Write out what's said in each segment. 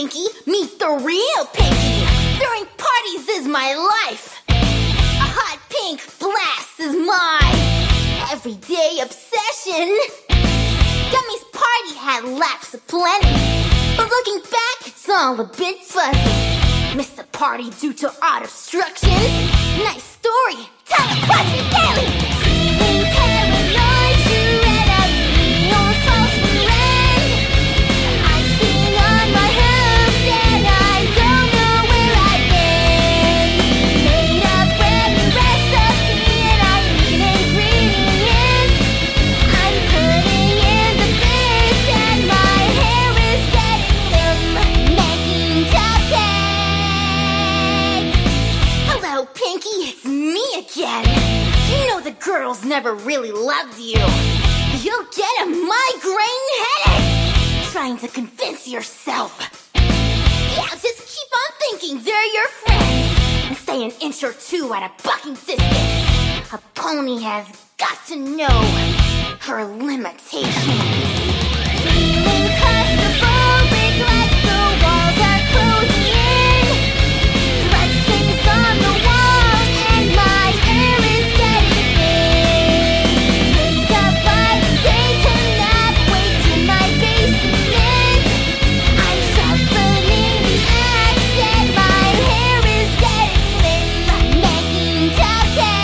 Pinky, meet the real Pinky. Throwing parties is my life. A hot pink blast is my everyday obsession. Gummy's party had laughs aplenty, but looking back, it's all a bit fuzzy. Missed the party due to art obstructions. Nice story, tell it, watch me daily. Feeling paranoid, you read up, no false friend. I'm sitting on my hooks and I don't know where I've been. Made up every recipe and I'm eating ingredients. I'm putting in the fish and my hair is getting them. Making cupcakes. Hello, Pinky, it's me again. You know the girls never really loved you. You'll get a migraine headache trying to convince yourself. Yeah, just keep on thinking they're your friends and stay an inch or two at a bucking distance. A pony has got to know her limitations. Feeling claustrophobic like the walls are closing in. Dressings on the wall and my hair is getting thin. Wake up by the day to nap, wake in my basement. I'm sharpening the axe and my hair is getting limp. Making cupcakes.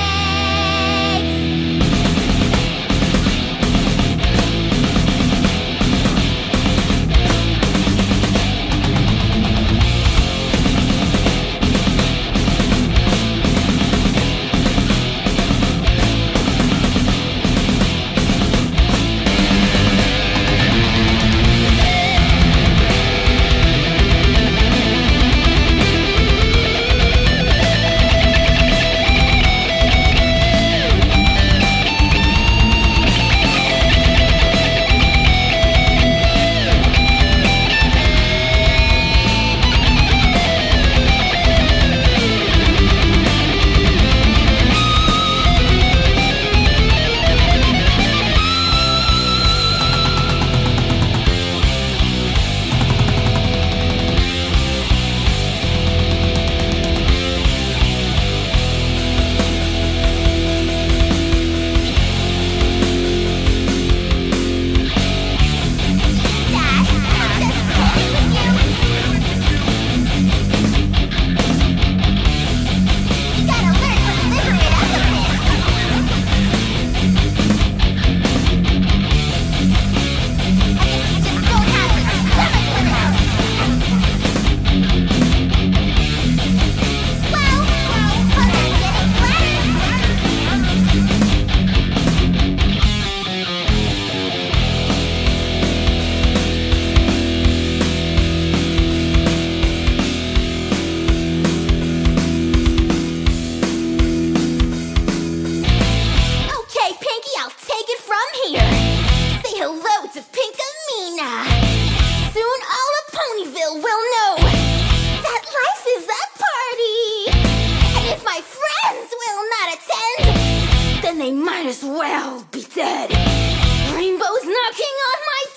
Okay, Pinky, I'll take it from here. Say hello to Pinkamena. Soon all of Ponyville will know that life is a party. And if my friends will not attend, then they might as well be dead. Rainbow's knocking on my